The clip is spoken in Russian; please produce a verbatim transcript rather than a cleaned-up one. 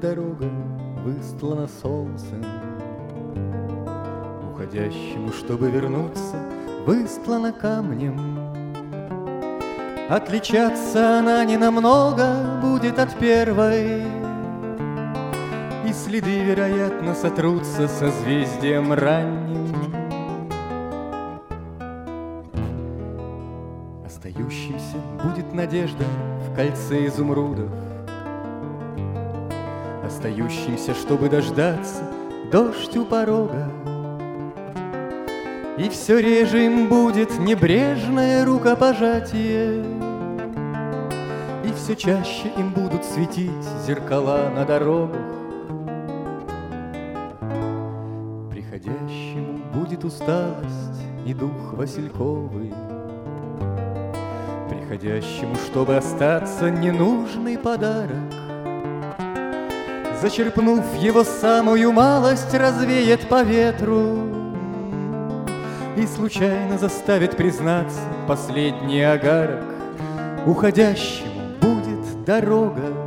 дорога выстлана солнцем, уходящему, чтобы вернуться, выстлана камнем. Отличаться она ненамного будет от первой, и следы, вероятно, сотрутся созвездием ранним. Остающейся будет надежда в кольце изумрудов, остающимся, чтобы дождаться, дождь у порога. И все реже им будет небрежное рукопожатие, и все чаще им будут светить зеркала на дорогах. Приходящему будет усталость и дух васильковый, приходящему, чтобы остаться, ненужный подарок. Зачерпнув его самую малость, развеет по ветру и случайно заставит признаться последний огарок. Уходящему будет дорога